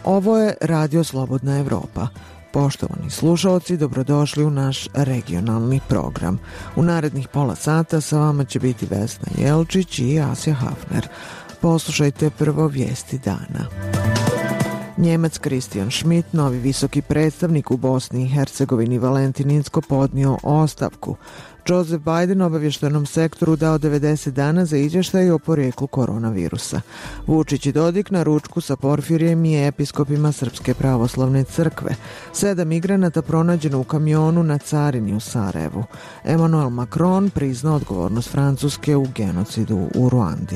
Ovo je Radio Slobodna Evropa. Poštovani slušalci, dobrodošli u naš regionalni program. U narednih pola sata sa vama će biti Vesna Jelčić i Asja Hafner. Poslušajte prvo vijesti dana. Njemac Christian Schmidt, novi visoki predstavnik u Bosni i Hercegovini, Valentininsko podnio ostavku. Joseph Biden obavještajnom sektoru dao 90 dana za izvještaj o porijeklu koronavirusa. Vučić i Dodik na ručku sa Porfirijem i episkopima Srpske pravoslavne crkve. 7 migranata pronađeno u kamionu na carini u Sarajevu. Emmanuel Macron priznao odgovornost Francuske u genocidu u Ruandi.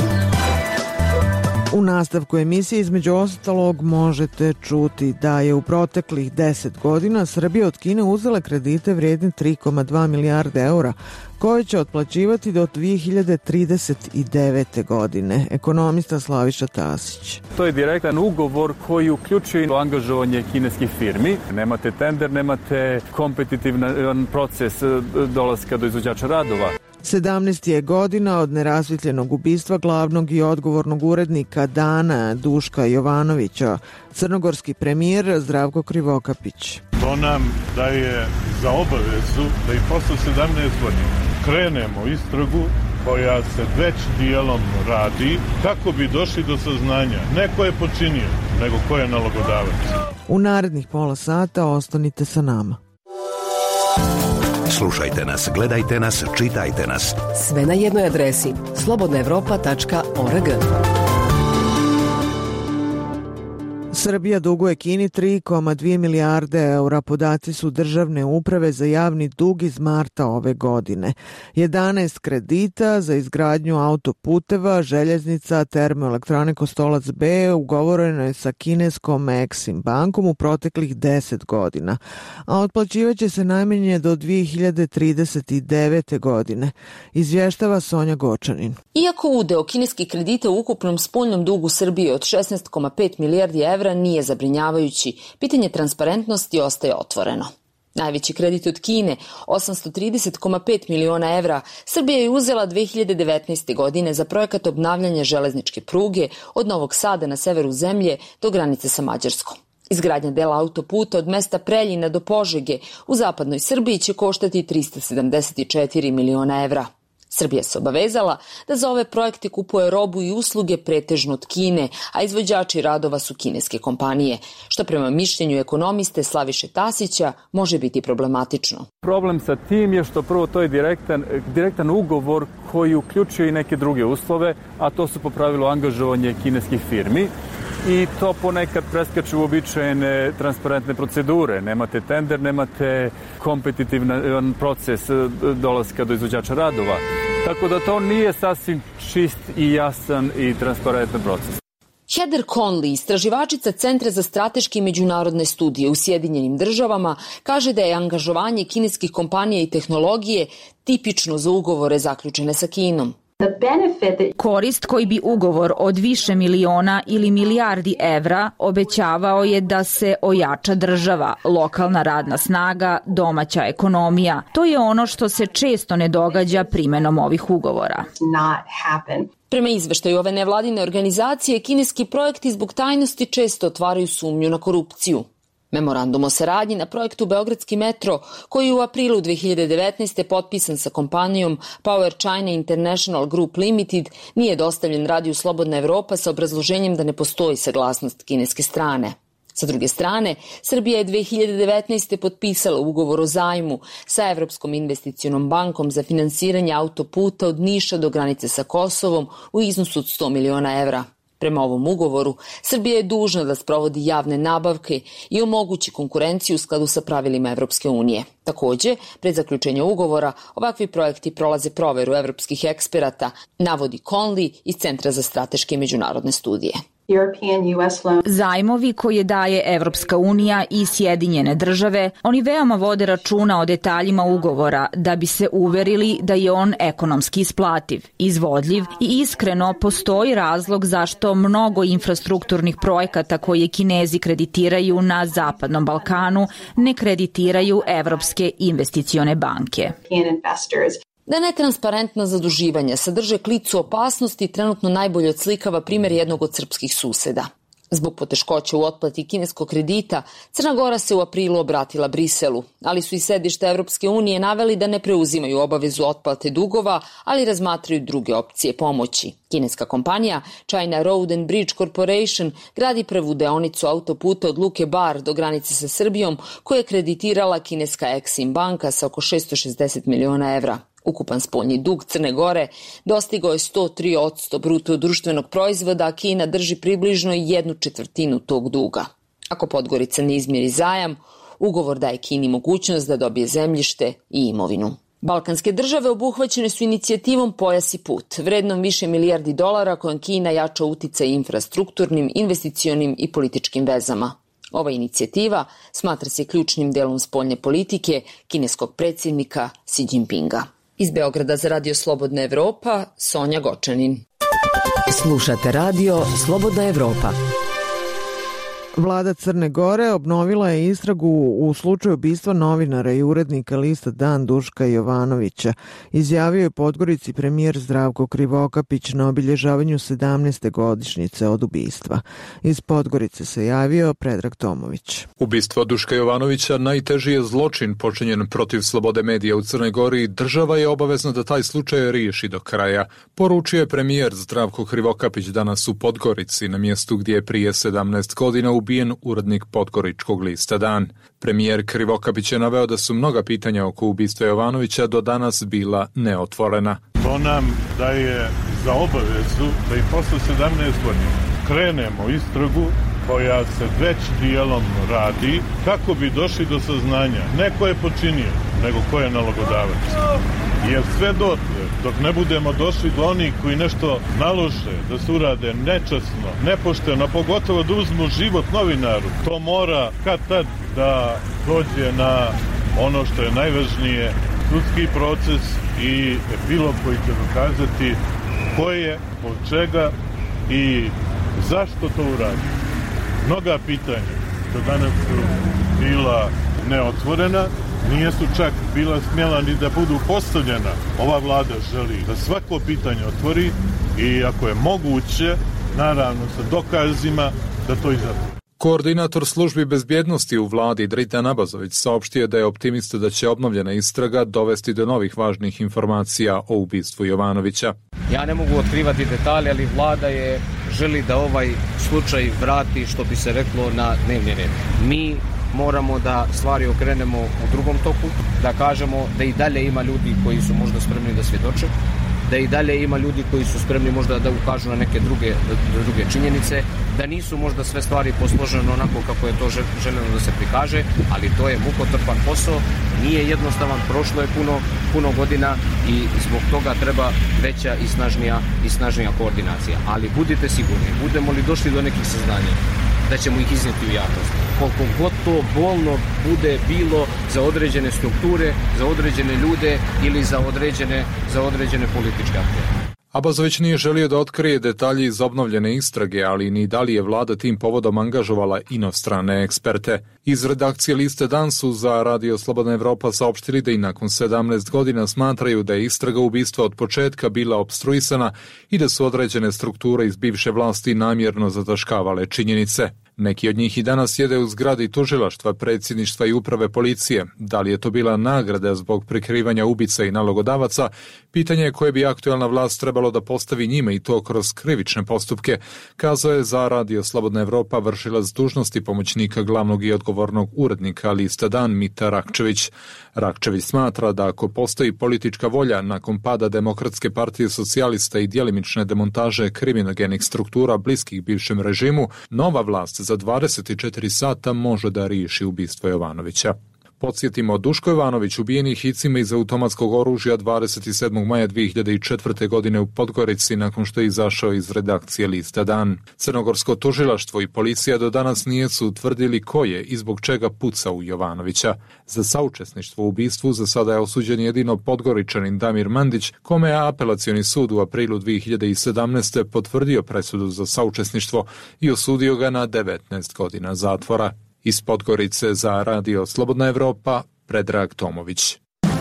U nastavku emisije između ostalog možete čuti da je u proteklih 10 godina Srbija od Kine uzela kredite vrijedne 3,2 milijarde eura koje će otplaćivati do 2039. godine. Ekonomista Slaviša Tasić. To je direktan ugovor koji uključuje angažovanje kineskih firmi. Nemate tender, nemate kompetitivan proces dolaska do izvođača radova. 17 je godina od nerasvitljenog ubistva glavnog i odgovornog urednika Dana Duška Jovanovića. Crnogorski premijer Zdravko Krivokapić. To nam daje za obavezu da i posle 17 godina krenemo istragu koja se već dijelom radi kako bi došli do saznanja ne ko je počinio, nego ko je nalogodavac. U narednih pola sata ostanite sa nama. Slušajte nas, gledajte nas, čitajte nas. Sve na jednoj adresi slobodnaevropa.org. Srbija duguje Kini 3,2 milijarde eura. Podaci su Državne uprave za javni dug iz marta ove godine. 11 kredita za izgradnju autoputeva, željeznica, termoelektrane Kostolac B ugovoreno je sa kineskom Exim bankom u proteklih 10 godina, a otplaćivaće se najmanje do 2039. godine, izvještava Sonja Gočanin. Iako udeo kineskih kredita u ukupnom spoljnom dugu Srbije od 16,5 milijardi evra nije zabrinjavajući, pitanje transparentnosti ostaje otvoreno. Najveći kredit od Kine, 830,5 miliona evra, Srbija je uzela 2019. godine za projekat obnavljanja železničke pruge od Novog Sada na severu zemlje do granice sa Mađarskom. Izgradnja dela autoputa od mesta Preljina do Požege u zapadnoj Srbiji će koštati 374 miliona evra. Srbija se obavezala da za ove projekte kupuje robu i usluge pretežno od Kine, a izvođači radova su kineske kompanije, što prema mišljenju ekonomiste Slaviše Tasića može biti problematično. Problem sa tim je što prvo to je direktan ugovor koji uključuje i neke druge uslove, a to su po pravilu angažovanje kineskih firmi. I to ponekad preskače uobičajene transparentne procedure. Nemate tender, nemate kompetitivan proces dolaska do izvođača radova. Tako da to nije sasvim čist i jasan i transparentan proces. Heather Conley, istraživačica Centra za strateške i međunarodne studije u Sjedinjenim državama, kaže da je angažovanje kineskih kompanija i tehnologije tipično za ugovore zaključene sa Kinom. Korist koji bi ugovor od više miliona ili milijardi evra obećavao je da se ojača država, lokalna radna snaga, domaća ekonomija. To je ono što se često ne događa primenom ovih ugovora. Prema izveštaju ove nevladine organizacije, kineski projekti zbog tajnosti često otvaraju sumnju na korupciju. Memorandum o saradnji na projektu Beogradski metro, koji je u aprilu 2019. potpisan sa kompanijom Power China International Group Limited, nije dostavljen Radiju Slobodna Evropa sa obrazloženjem da ne postoji saglasnost kineske strane. Sa druge strane, Srbija je 2019. potpisala ugovor o zajmu sa Evropskom investicionom bankom za finansiranje autoputa od Niša do granice sa Kosovom u iznosu od 100 miliona evra. Prema ovom ugovoru, Srbija je dužna da sprovodi javne nabavke i omogući konkurenciju u skladu sa pravilima Evropske unije. Takođe, pred zaključenje ugovora, ovakvi projekti prolaze proveru evropskih eksperata, navodi Conley iz Centra za strateške i međunarodne studije. Zajmovi koje daje Evropska unija i Sjedinjene države, oni veoma vode računa o detaljima ugovora da bi se uverili da je on ekonomski isplativ, izvodljiv i iskreno postoji razlog zašto mnogo infrastrukturnih projekata koje Kinezi kreditiraju na Zapadnom Balkanu ne kreditiraju Evropske investicione banke. Da netransparentna zaduživanja sadrže klicu opasnosti trenutno najbolje odslikava primjer jednog od srpskih suseda. Zbog poteškoća u otplati kineskog kredita, Crna Gora se u aprilu obratila Briselu, ali su i sedište Evropske unije naveli da ne preuzimaju obavezu otplate dugova, ali razmatraju druge opcije pomoći. Kineska kompanija China Road and Bridge Corporation gradi prvu deonicu autoputa od Luke Bar do granice sa Srbijom, koje je kreditirala kineska Exim banka sa oko 660 miliona evra. Ukupan spoljni dug Crne Gore dostigao je 103% bruto društvenog proizvoda, a Kina drži približno 1/4 tog duga. Ako Podgorica ne izmiri zajam, ugovor daje Kini mogućnost da dobije zemljište i imovinu. Balkanske države obuhvaćene su inicijativom Pojas i put, vrednom više milijardi dolara, kojom Kina jača uticaj infrastrukturnim, investicionim i političkim vezama. Ova inicijativa smatra se ključnim delom spoljne politike kineskog predsjednika Xi Jinpinga. Iz Beograda za Radio Slobodna Evropa, Sonja Gočanin. Slušate radio Slobodna Evropa. Vlada Crne Gore obnovila je istragu u slučaju ubistva novinara i urednika lista Dan Duška Jovanovića. Izjavio je Podgorici premijer Zdravko Krivokapić na obilježavanju 17. godišnjice od ubistva. Iz Podgorice se javio Predrag Tomović. Ubistvo Duška Jovanovića najteži je zločin počinjen protiv slobode medija u Crnoj Gori i država je obavezna da taj slučaj riješi do kraja. Poručio je premijer Zdravko Krivokapić danas u Podgorici, na mjestu gdje je prije 17 godina ubijen urednik podgoričkog lista Dan. Premijer Krivokapić je naveo da su mnoga pitanja oko ubistva Jovanovića do danas bila neotvorena. To nam daje za obavezu da i posle 17 godina krenemo istragu koja se već dijelom radi kako bi došli do saznanja ne ko je počinio, nego ko je nalogodavac. Jer sve dok ne budemo došli do onih koji nešto nalože, da se urade nečasno, nepošteno, pogotovo da uzmu život novinaru, to mora kad tad da dođe na ono što je najvažnije, sudski proces i epilog koji će dokazati ko je, od čega i zašto to uradi. Mnoga pitanja do danas su bila neotvorena, nijesu čak bila smjela ni da budu postavljena. Ova vlada želi da svako pitanje otvori i ako je moguće, naravno sa dokazima, da to izatvori. Koordinator službi bezbjednosti u vladi Dritan Abazović saopštio da je optimista da će obnovljena istraga dovesti do novih važnih informacija o ubistvu Jovanovića. Ja ne mogu otkrivati detalje, ali vlada želi da ovaj slučaj vrati, što bi se reklo, na dnevni red. Mi moramo da stvari okrenemo u drugom toku, da kažemo da i dalje ima ljudi koji su možda spremni da svjedoče, da i dalje ima ljudi koji su spremni možda da ukažu na neke druge činjenice, da nisu možda sve stvari posložene onako kako je to željeno da se prikaže, ali to je mukotrpan posao, nije jednostavan, prošlo je puno godina i zbog toga treba veća i snažnija koordinacija. Ali budite sigurni, budemo li došli do nekih saznanja, da ćemo ih iznijeti u javnost. Koliko god to bolno bude bilo za određene strukture, za određene ljude ili za određene političke aktere. Abazović nije želio da otkrije detalje iz obnovljene istrage, ali ni da li je vlada tim povodom angažovala inostrane eksperte. Iz redakcije liste Dan su za Radio Slobodna Evropa saopštili da i nakon 17 godina smatraju da je istraga ubistva od početka bila opstruisana i da su određene strukture iz bivše vlasti namjerno zataškavale činjenice. Neki od njih i danas sjede u zgradi tužilaštva, predsjedništva i uprave policije. Da li je to bila nagrada zbog prikrivanja ubica i nalogodavaca? Pitanje je koje bi aktualna vlast trebalo da postavi njime i to kroz krivične postupke, kazao je za Radio Slobodna Evropa vršilac dužnosti pomoćnika glavnog i odgovornog urednika lista Dan Mita Rakčević. Rakčević smatra da ako postoji politička volja nakon pada Demokratske partije socijalista i djelimične demontaže kriminogenih struktura bliskih bivšem režimu, nova vlast za 24 sata može da riješi ubistvo Jovanovića. Podsjetimo, Duško Jovanović ubijen je hicima iz automatskog oružja 27. maja 2004. godine u Podgorici nakon što je izašao iz redakcije lista Dan. Crnogorsko tužilaštvo i policija do danas nisu utvrdili ko je i zbog čega pucao u Jovanovića. Za saučesništvo u ubistvu za sada je osuđen jedino Podgoričanin Damir Mandić, kome je apelacioni sud u aprilu 2017. potvrdio presudu za saučesništvo i osudio ga na 19 godina zatvora. Iz Podgorice za Radio Slobodna Evropa, Predrag Tomović.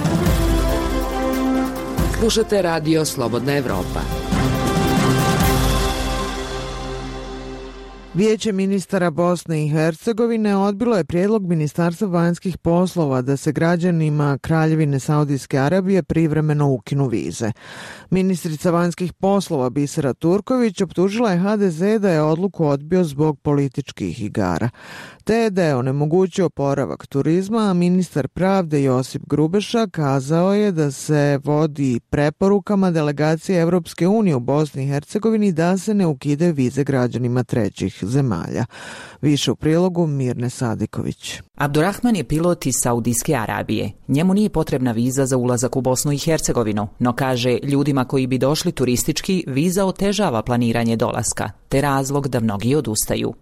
Slušate Radio Slobodna Evropa. Vijeće ministara Bosne i Hercegovine odbilo je prijedlog Ministarstva vanjskih poslova da se građanima Kraljevine Saudijske Arabije privremeno ukinu vize. Ministrica vanjskih poslova Bisera Turković optužila je HDZ da je odluku odbio zbog političkih igara, te da je onemogućio oporavak turizma, a ministar pravde Josip Grubeša kazao je da se vodi preporukama delegacije Evropske unije u Bosni i Hercegovini da se ne ukidaju vize građanima trećih zemalja. Više u prilogu Mirne Sadiković. Abdurrahman je pilot iz Saudijske Arabije. Njemu nije potrebna viza za ulazak u Bosnu i Hercegovinu, no kaže ljudima koji bi došli turistički viza otežava planiranje dolaska, te razlog da mnogi odustaju.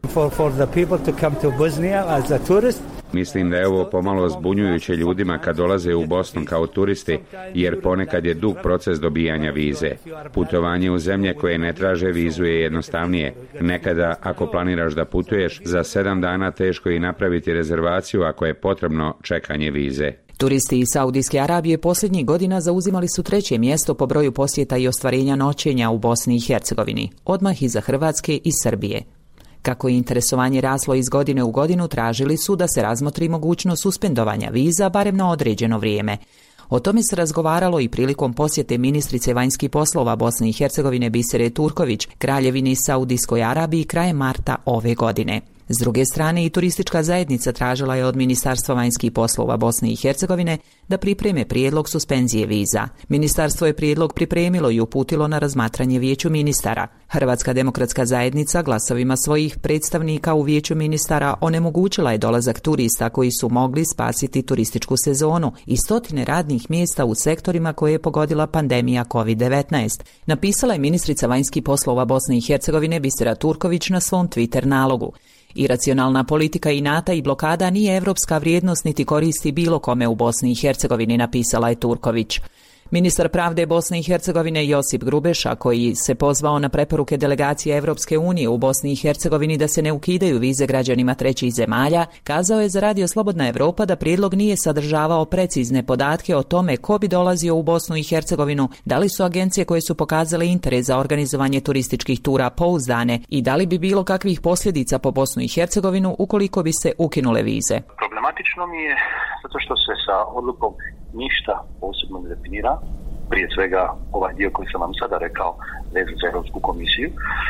Mislim da je ovo pomalo zbunjujuće ljudima kad dolaze u Bosnu kao turisti, jer ponekad je dug proces dobijanja vize. Putovanje u zemlje koje ne traže vizu je jednostavnije. Nekada, ako planiraš da putuješ, za 7 dana teško je napraviti rezervaciju ako je potrebno čekanje vize. Turisti iz Saudijske Arabije posljednjih godina zauzimali su 3. mjesto po broju posjeta i ostvarenja noćenja u Bosni i Hercegovini, odmah iza Hrvatske i Srbije. Kako je interesovanje raslo iz godine u godinu, tražili su da se razmotri mogućnost suspendovanja viza barem na određeno vrijeme. O tome se razgovaralo i prilikom posjete ministrice vanjskih poslova Bosne i Hercegovine Bisere Turković Kraljevini Saudijskoj Arabiji krajem marta ove godine. S druge strane, i turistička zajednica tražila je od Ministarstva vanjskih poslova Bosne i Hercegovine da pripreme prijedlog suspenzije viza. Ministarstvo je prijedlog pripremilo i uputilo na razmatranje Vijeću ministara. Hrvatska demokratska zajednica glasovima svojih predstavnika u Vijeću ministara onemogućila je dolazak turista koji su mogli spasiti turističku sezonu i 100 radnih mjesta u sektorima koje je pogodila pandemija COVID-19. Napisala je ministrica vanjskih poslova Bosne i Hercegovine Bisera Turković na svom Twitter nalogu. Iracionalna politika inata i blokada nije evropska vrijednost niti koristi bilo kome u Bosni i Hercegovini, napisala je Turković. Ministar pravde Bosne i Hercegovine Josip Grubeša, koji se pozvao na preporuke delegacije Evropske unije u Bosni i Hercegovini da se ne ukidaju vize građanima trećih zemalja, kazao je za Radio Slobodna Evropa da prijedlog nije sadržavao precizne podatke o tome ko bi dolazio u Bosnu i Hercegovinu, da li su agencije koje su pokazale interes za organizovanje turističkih tura pouzdane i da li bi bilo kakvih posljedica po Bosnu i Hercegovinu ukoliko bi se ukinule vize. Problematično mi je zato što se sa odlukom ništa posebno ne definira, prije svega ovaj dio koji sam vam sada rekao vezan za Europsku komisiju,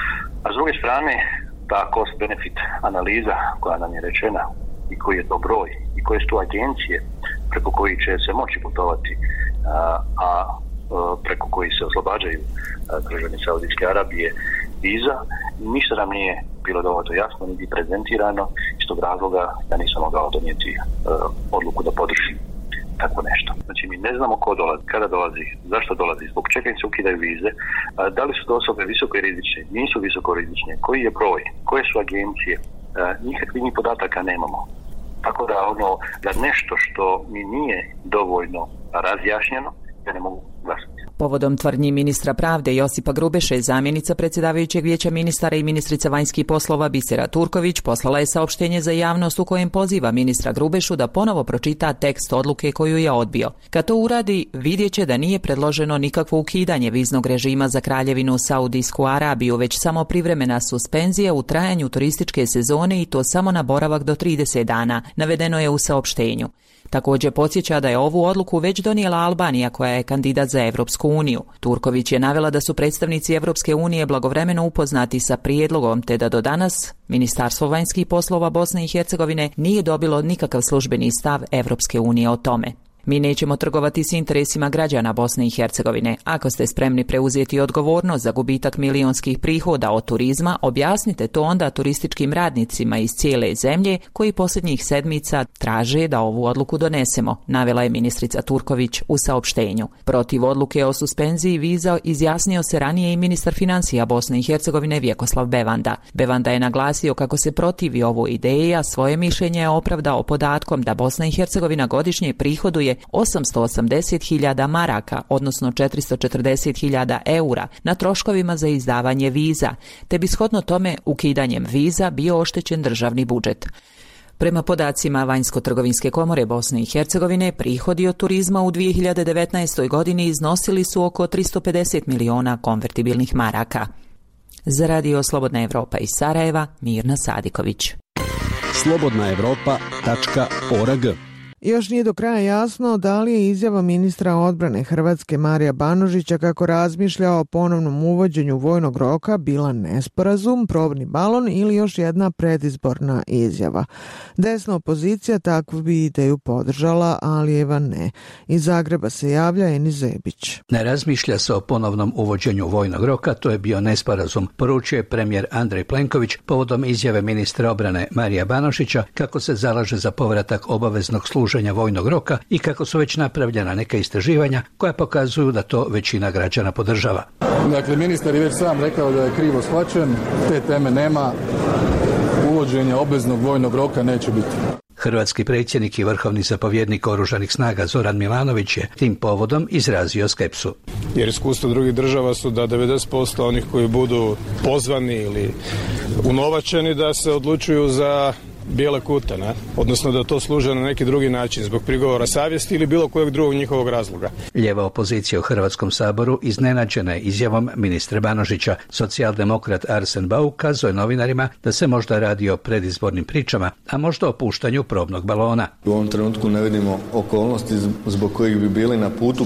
a s druge strane ta cost-benefit analiza koja nam je rečena i koji je to broj i koje su to agencije preko koji će se moći putovati, a preko koji se oslobađaju državljani Saudijske Arabije viza, ništa nam nije bilo dovoljno jasno niti prezentirano, iz tog razloga ja nisam mogao donijeti odluku da podržim tako nešto. Znači mi ne znamo ko dolazi, kada dolazi, zašto dolazi, zbog čega im se ukidaju vize, da li su to osobe visoko rizične, nisu visoko rizične, koji je broj, koje su agencije, nikakvih ni podataka nemamo. Tako da da nešto što mi nije dovoljno razjašnjeno, ja ne mogu glasati. Povodom tvrdnji ministra pravde Josipa Grubeše, zamjenica predsjedavajućeg Vijeća ministara i ministrica vanjskih poslova Bisera Turković poslala je saopštenje za javnost u kojem poziva ministra Grubešu da ponovo pročita tekst odluke koju je odbio. Kad to uradi, vidjet će da nije predloženo nikakvo ukidanje viznog režima za Kraljevinu Saudijsku Arabiju, već samo privremena suspenzija u trajanju turističke sezone i to samo na boravak do 30 dana, navedeno je u saopštenju. Također podsjeća da je ovu odluku već donijela Albanija koja je kandidat za Evropsku uniju. Turković je navela da su predstavnici Evropske unije blagovremeno upoznati sa prijedlogom te da do danas Ministarstvo vanjskih poslova Bosne i Hercegovine nije dobilo nikakav službeni stav Evropske unije o tome. Mi nećemo trgovati s interesima građana Bosne i Hercegovine. Ako ste spremni preuzeti odgovornost za gubitak milionskih prihoda od turizma, objasnite to onda turističkim radnicima iz cijele zemlje koji posljednjih sedmica traže da ovu odluku donesemo, navela je ministrica Turković u saopštenju. Protiv odluke o suspenziji viza izjasnio se ranije i ministar financija Bosne i Hercegovine Vjekoslav Bevanda. Bevanda je naglasio kako se protivi ovoj ideji, a svoje mišljenje je opravdao podatkom da Bosna i Hercegovina godišnje prihoduje 880.000 maraka, odnosno 440.000 eura, na troškovima za izdavanje viza, te bi shodno tome ukidanjem viza bio oštećen državni budžet. Prema podacima Vanjsko-trgovinske komore Bosne i Hercegovine, prihodi od turizma u 2019. godini iznosili su oko 350 miliona konvertibilnih maraka. Za Radio Slobodna Evropa iz Sarajeva, Mirna Sadiković. slobodnaevropa.org. Još nije do kraja jasno da li je izjava ministra odbrane Hrvatske Marija Banožića kako razmišlja o ponovnom uvođenju vojnog roka bila nesporazum, probni balon ili još jedna predizborna izjava. Desna opozicija takvu bi ideju podržala, Alijeva ne. Iz Zagreba se javlja Enis Zebić. Ne razmišlja se o ponovnom uvođenju vojnog roka, to je bio nesporazum, poručuje premijer Andrej Plenković povodom izjave ministra obrane Marija Banožića kako se zalaže za povratak obaveznog služenja vojnog roka i kako su već napravljena neka istraživanja koja pokazuju da to većina građana podržava. Dakle, ministar je već sam rekao da je krivo shvaćen, te teme nema, uvođenja obveznog vojnog roka neće biti. Hrvatski predsjednik i vrhovni zapovjednik Oružanih snaga Zoran Milanović je tim povodom izrazio skepsu. Jer iskustva drugih država su da 90% onih koji budu pozvani ili unovačeni da se odlučuju za bijele kute, ne? Odnosno da to služe na neki drugi način, zbog prigovora savjesti ili bilo kojeg drugog njihovog razloga. Lijeva opozicija u Hrvatskom saboru iznenađena je izjavom ministra Banožića. Socijaldemokrat Arsen Bauk kazao je novinarima da se možda radi o predizbornim pričama, a možda o puštanju probnog balona. U ovom trenutku ne vidimo okolnosti zbog kojih bi bili na putu,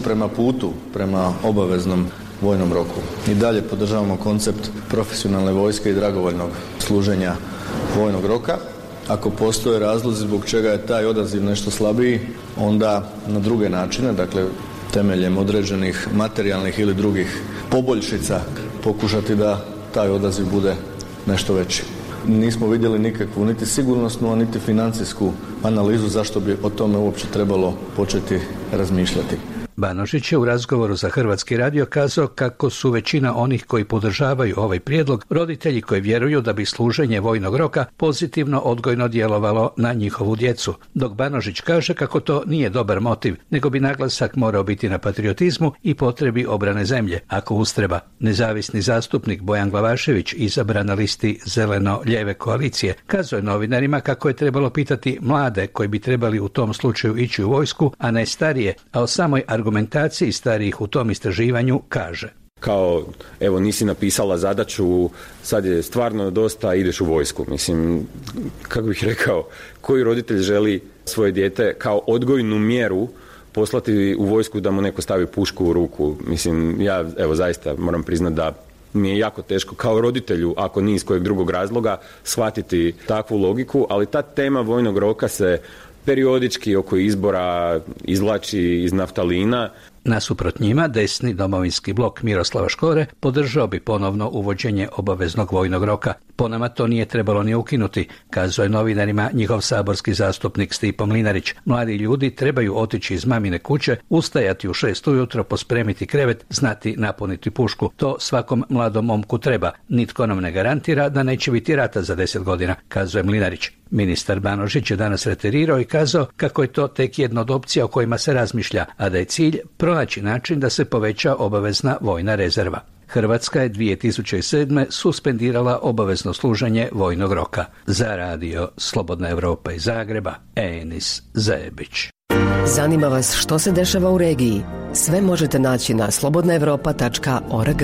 prema obaveznom vojnom roku. I dalje podržavamo koncept profesionalne vojske i dragovoljnog služenja vojnog roka. Ako postoje razlozi zbog čega je taj odaziv nešto slabiji, onda na druge načine, dakle temeljem određenih materijalnih ili drugih poboljšica, pokušati da taj odaziv bude nešto veći. Nismo vidjeli nikakvu niti sigurnosnu, a niti financijsku analizu zašto bi o tome uopće trebalo početi razmišljati. Banožić je u razgovoru za Hrvatski radio kazao kako su većina onih koji podržavaju ovaj prijedlog roditelji koji vjeruju da bi služenje vojnog roka pozitivno odgojno djelovalo na njihovu djecu, dok Banožić kaže kako to nije dobar motiv, nego bi naglasak morao biti na patriotizmu i potrebi obrane zemlje, ako ustreba. Nezavisni zastupnik Bojan Glavašević, izabran na listi Zeleno-lijeve koalicije, kazao je novinarima kako je trebalo pitati mlade koji bi trebali u tom slučaju ići u vojsku, a ne starije, a o samoj argumentaciji starijih u tom istraživanju kaže: kao, evo, nisi napisala zadaću, sad je stvarno dosta, ideš u vojsku. Mislim, kako bih rekao, koji roditelj želi svoje dijete kao odgojnu mjeru poslati u vojsku da mu neko stavi pušku u ruku? Mislim, ja, evo, zaista moram priznati da mi je jako teško kao roditelju, ako ni iz kojeg drugog razloga, shvatiti takvu logiku, ali ta tema vojnog roka se periodički oko izbora izvlači iz naftalina. Nasuprot njima, desni domovinski blok Miroslava Škore podržao bi ponovno uvođenje obaveznog vojnog roka. Po nama to nije trebalo ni ukinuti, kazao je novinarima njihov saborski zastupnik Stipo Mlinarić. Mladi ljudi trebaju otići iz mamine kuće, ustajati u 6 ujutro, pospremiti krevet, znati napuniti pušku. To svakom mladom momku treba. Nitko nam ne garantira da neće biti rata za 10 godina, kazao je Mlinarić. Ministar Banožić je danas reterirao i kazao kako je to tek jedna od opcija o kojima se razmišlja, a da je cilj pronaći način da se poveća obavezna vojna rezerva. Hrvatska je 2007. suspendirala obavezno služenje vojnog roka. Za radio Slobodna Evropa iz Zagreba, Enis Zebić. Zanima vas što se dešava u regiji? Sve možete naći na slobodnaevropa.org.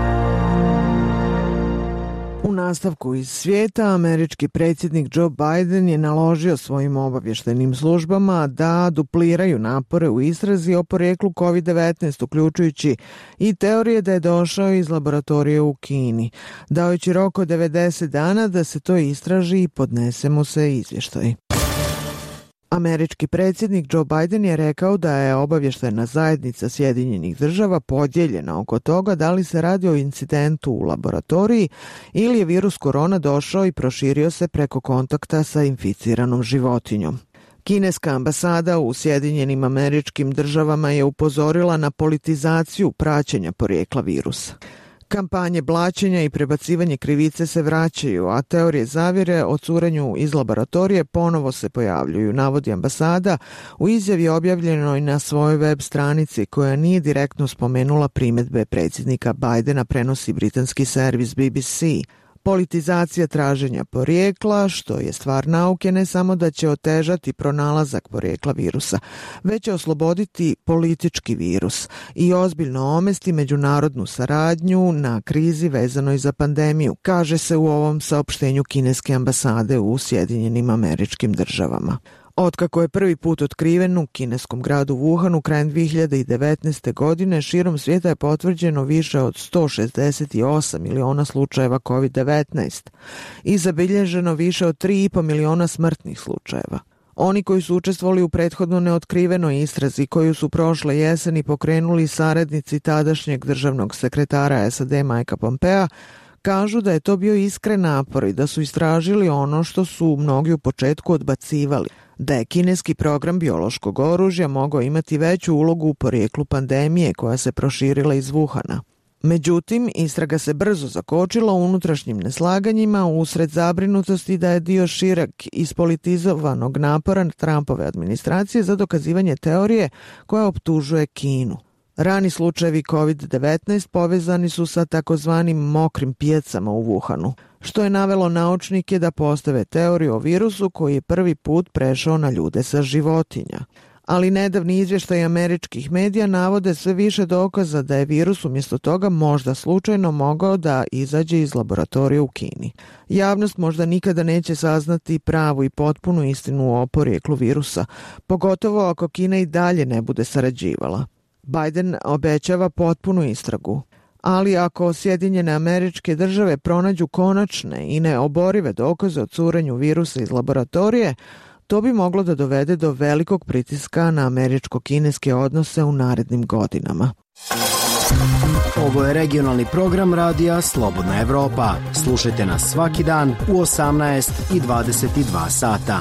U nastavku iz svijeta, američki predsjednik Joe Biden je naložio svojim obavještajnim službama da dupliraju napore u istrazi o porijeklu COVID-19, uključujući i teorije da je došao iz laboratorije u Kini. Dajući rok od 90 dana da se to istraži i podnese mu se izvještaj. Američki predsjednik Joe Biden je rekao da je obavještajna zajednica Sjedinjenih država podijeljena oko toga da li se radi o incidentu u laboratoriji ili je virus korona došao i proširio se preko kontakta sa inficiranom životinjom. Kineska ambasada u Sjedinjenim Američkim Državama je upozorila na politizaciju praćenja porijekla virusa. Kampanje blaćenja i prebacivanje krivice se vraćaju, a teorije zavjere o curenju iz laboratorije ponovo se pojavljuju, navodi ambasada u izjavi objavljenoj na svojoj web stranici koja nije direktno spomenula primjedbe predsjednika Bidena, prenosi britanski servis BBC. Politizacija traženja porijekla, što je stvar nauke, ne samo da će otežati pronalazak porijekla virusa, već će osloboditi politički virus i ozbiljno omesti međunarodnu saradnju na krizi vezanoj za pandemiju, kaže se u ovom saopštenju kineske ambasade u Sjedinjenim Američkim Državama. Otkako je prvi put otkriven u kineskom gradu Wuhanu krajem 2019. godine, širom svijeta je potvrđeno više od 168 miliona slučajeva COVID-19 i zabilježeno više od 3,5 miliona smrtnih slučajeva. Oni koji su učestvovali u prethodno neotkrivenoj istrazi koju su prošle jeseni pokrenuli saradnici tadašnjeg državnog sekretara SAD Mikea Pompea, kažu da je to bio iskren napor i da su istražili ono što su mnogi u početku odbacivali, da je kineski program biološkog oružja mogao imati veću ulogu u porijeklu pandemije koja se proširila iz Wuhana. Međutim, istraga se brzo zakočila unutrašnjim neslaganjima usred zabrinutosti da je dio šireg ispolitizovanog napora Trumpove administracije za dokazivanje teorije koja optužuje Kinu. Rani slučajevi COVID-19 povezani su sa takozvanim mokrim pijacama u Wuhanu, što je navelo naučnike da postave teoriju o virusu koji je prvi put prešao na ljude sa životinja. Ali nedavni izvještaj američkih medija navode sve više dokaza da je virus umjesto toga možda slučajno mogao da izađe iz laboratorija u Kini. Javnost možda nikada neće saznati pravu i potpunu istinu o porijeklu virusa, pogotovo ako Kina i dalje ne bude sarađivala. Biden obećava potpunu istragu, ali ako Sjedinjene Američke Države pronađu konačne i neoborive dokaze o curenju virusa iz laboratorije, to bi moglo da dovede do velikog pritiska na američko-kineske odnose u narednim godinama. Ovo je regionalni program radija Slobodna Evropa. Slušajte nas svaki dan u 18 i 22 sata.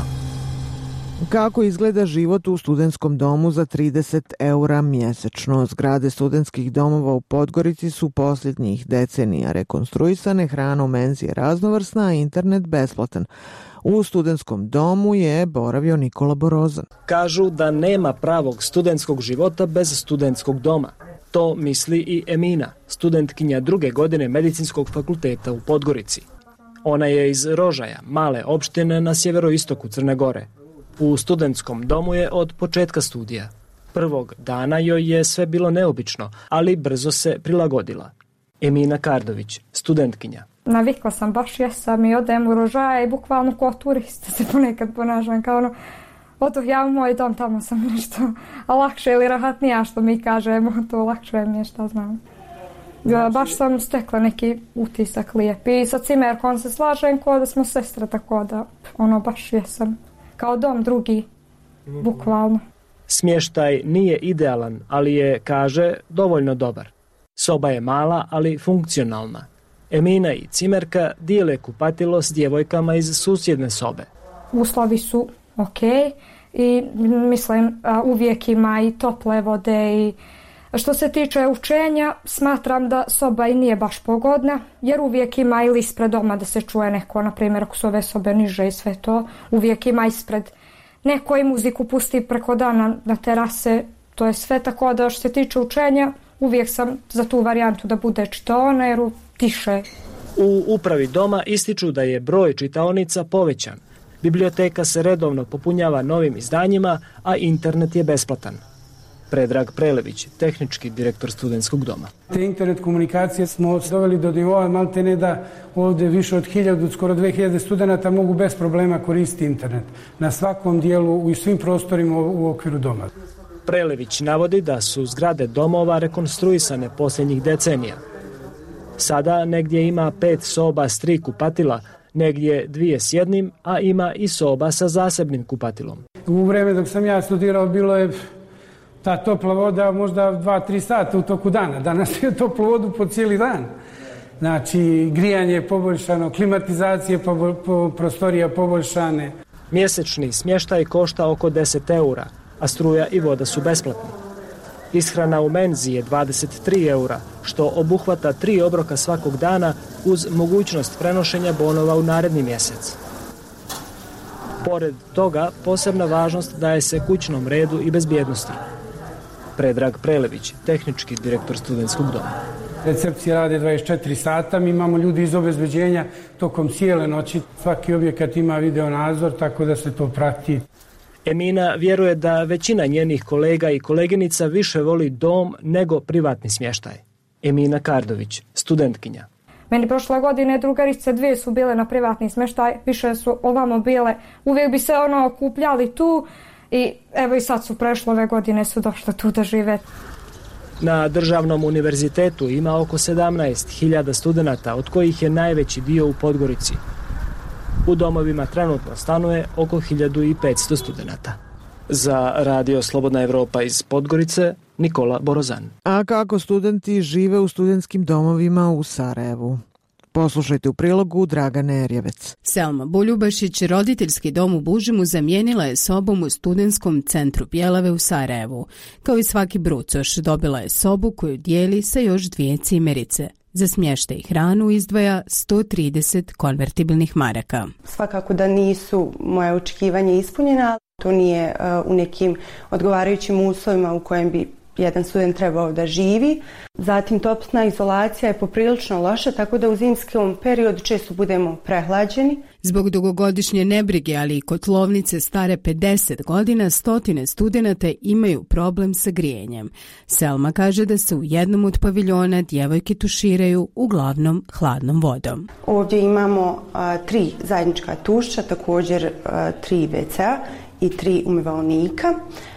Kako izgleda život u studentskom domu za 30 € mjesečno? Zgrade studentskih domova u Podgorici su posljednjih decenija rekonstruisane, hrana u menzi je raznovrsna, a internet besplatan. U studentskom domu je boravio Nikola Borozan. Kažu da nema pravog studentskog života bez studentskog doma. To misli i Emina, studentkinja 2. godine medicinskog fakulteta u Podgorici. Ona je iz Rožaja, male opštine na sjeveroistoku Crne Gore. U studentskom domu je od početka studija. Prvog dana joj je sve bilo neobično, ali brzo se prilagodila. Emina Kardović, studentkinja. Navikla sam, baš jesam i odem u Rožaje i bukvalno kao turista se ponekad ponašam, kao ono, oto ja u moj dom, tamo sam nešto, a lakše ili rahatnija što mi kažemo, to lakše mi je, šta znam. Ja, baš sam stekla neki utisak lijep i sa cimerkom se slažem kao da smo sestre, tako da ono baš jesam. Kao dom drugi, bukvalno. Smještaj nije idealan, ali je, kaže, dovoljno dobar. Soba je mala, ali funkcionalna. Emina i cimerka dijele kupatilo s djevojkama iz susjedne sobe. Uslovi su ok i mislim uvijek ima i tople vode i što se tiče učenja, smatram da soba i nije baš pogodna, jer uvijek ima ili ispred doma da se čuje neko, na primjer ako su ove sobe niže i sve to, uvijek ima ispred neko i muziku pusti preko dana na terase, to je sve, tako da što se tiče učenja, uvijek sam za tu varijantu da bude čitaona jer tiše. U upravi doma ističu da je broj čitaonica povećan. Biblioteka se redovno popunjava novim izdanjima, a internet je besplatan. Predrag Prelević, tehnički direktor studentskog doma. Te internet komunikacije smo doveli do nivoa maltene da ovdje više od 1000, skoro 2000 studenta mogu bez problema koristiti internet. Na svakom dijelu, u svim prostorima u okviru doma. Prelević navodi da su zgrade domova rekonstruisane posljednjih decenija. Sada negdje ima 5 soba s 3 kupatila, negdje 2 s jednim, a ima i soba sa zasebnim kupatilom. U vrijeme dok sam ja studirao bilo je ta topla voda možda 2-3 sata u toku dana. Danas je toplu vodu po cijeli dan. Znači, grijanje je poboljšano, klimatizacije prostorija poboljšane. Mjesečni smještaj košta oko 10 €, a struja i voda su besplatni. Ishrana u menzi je 23 €, što obuhvata 3 obroka svakog dana uz mogućnost prenošenja bonova u naredni mjesec. Pored toga, posebna važnost daje se kućnom redu i bezbjednosti. Predrag Prelević, tehnički direktor studentskog doma. Recepcije rade 24 sata, mi imamo ljudi iz obezbeđenja tokom cijele noći. Svaki objekat ima video nadzor, tako da se to prati. Emina vjeruje da većina njenih kolega i koleginica više voli dom nego privatni smještaj. Emina Kardović, studentkinja. Meni prošle godine drugarice 2 su bile na privatni smještaj, više su ovamo bile. Uvijek bi se okupljali tu i evo i sad su prešle, ove godine su došle tu da žive. Na državnom univerzitetu ima oko 17.000 studenata, od kojih je najveći dio u Podgorici. U domovima trenutno stanuje oko 1500 studenata. Za Radio Slobodna Evropa iz Podgorice, Nikola Borozan. A kako studenti žive u studentskim domovima u Sarajevu? Poslušajte u prilogu Dragane Erjevec. Selma Buljubašić roditeljski dom u Bužimu zamijenila je sobom u studentskom centru Bjelave u Sarajevu. Kao i svaki brucoš, dobila je sobu koju dijeli sa još 2 cimerice. Za smještaj i hranu izdvaja 130 konvertibilnih maraka. Svakako da nisu moje očekivanja ispunjena. To nije u nekim odgovarajućim uslovima u kojem bi jedan student trebao da živi. Zatim toplotna izolacija je poprilično loša, tako da u zimskom periodu često budemo prehlađeni. Zbog dugogodišnje nebrige, ali i kotlovnice stare 50 godina, stotine studenata imaju problem sa grijenjem. Selma kaže da se u jednom od paviljona djevojke tuširaju uglavnom hladnom vodom. Ovdje imamo 3 zajednička tuša, također 3 WC-a i 3 umivalnika.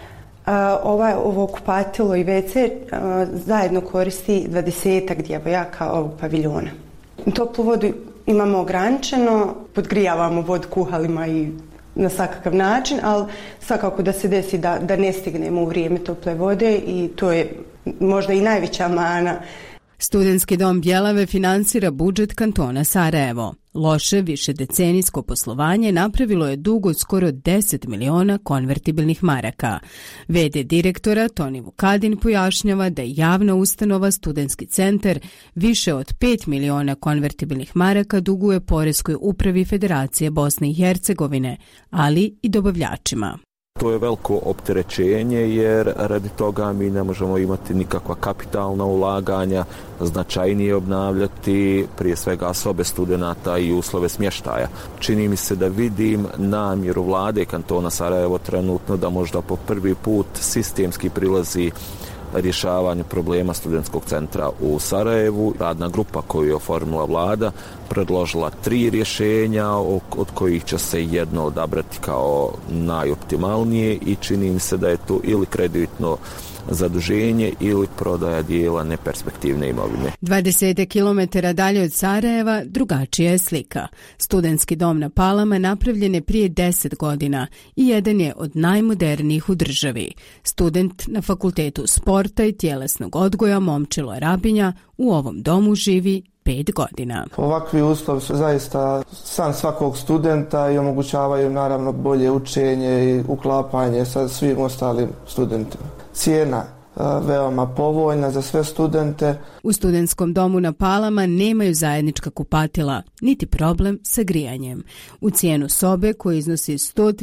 Ovo kupatilo i WC zajedno koristi 20 djevojaka ovog paviljona. Toplu vodu imamo ograničeno, podgrijavamo vodu kuhalima i na svakakav način, ali svakako da se desi da ne stignemo u vrijeme tople vode i to je možda i najveća mana. Studentski dom Bjelave financira budžet kantona Sarajevo. Loše višedecenijsko poslovanje napravilo je dug od skoro 10 miliona konvertibilnih maraka. VD direktora Toni Vukadin pojašnjava da je javna ustanova Studentski centar više od 5 miliona konvertibilnih maraka duguje Poreskoj upravi Federacije Bosne i Hercegovine, ali i dobavljačima. To je veliko opterećenje jer radi toga mi ne možemo imati nikakva kapitalna ulaganja, značajnije obnavljati prije svega sobe studenata i uslove smještaja. Čini mi se da vidim namjeru vlade kantona Sarajevo trenutno da možda po prvi put sistemski prilazi rješavanju problema studentskog centra u Sarajevu. Radna grupa koju je oformila vlada predložila 3 rješenja od kojih će se jedno odabrati kao najoptimalnije i čini mi se da je to ili kreditno zaduženje ili prodaja dijela neperspektivne imovine. 20 km dalje od Sarajeva drugačija je slika. Studentski dom na Palama napravljen je prije 10 godina i jedan je od najmodernijih u državi. Student na Fakultetu sporta i tjelesnog odgoja Momčilo Rabinja u ovom domu živi 5 godina. Ovakvi uslovi su zaista san svakog studenta i omogućavaju naravno bolje učenje i uklapanje sa svim ostalim studentima. Cijena veoma povoljna za sve studente. U studentskom domu na Palama nemaju zajednička kupatila, niti problem sa grijanjem. U cijenu sobe, koja iznosi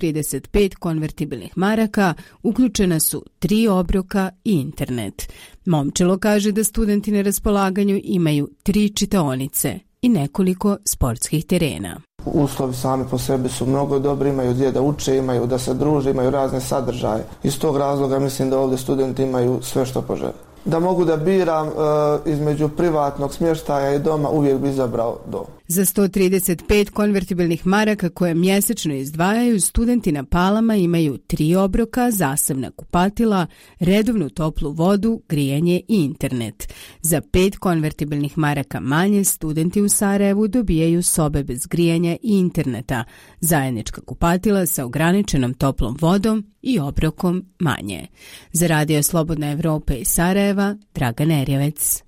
135 konvertibilnih maraka, uključena su 3 obroka i internet. Momčilo kaže da studenti na raspolaganju imaju 3 čitaonice i nekoliko sportskih terena. Uslovi sami po sebi su mnogo dobri, imaju gdje da uče, imaju da se druže, imaju razne sadržaje. Iz tog razloga mislim da ovdje studenti imaju sve što požele. Da mogu da biram između privatnog smještaja i doma, uvijek bi izabrao dom. Za 135 konvertibilnih maraka koje mjesečno izdvajaju, studenti na Palama imaju 3 obroka, zasebna kupatila, redovnu toplu vodu, grijanje i internet. Za 5 konvertibilnih maraka manje, studenti u Sarajevu dobijaju sobe bez grijanja i interneta, zajednička kupatila sa ograničenom toplom vodom i obrokom manje. Za Radio Slobodna Evropa iz Sarajeva, Dragana Erjevec.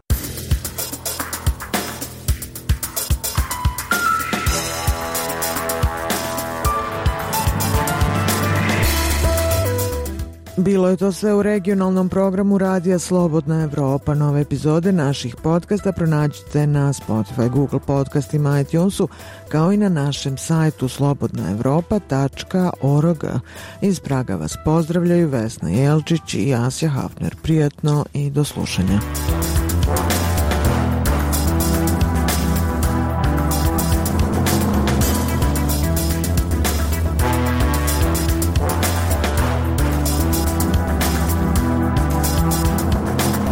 Bilo je to sve u regionalnom programu Radija Slobodna Evropa. Nove epizode naših podcasta pronađite na Spotify, Google podcastima, iTunesu, kao i na našem sajtu slobodnaevropa.org. Iz Praga vas pozdravljaju Vesna Jelčić i Asja Hafner. Prijatno i do slušanja.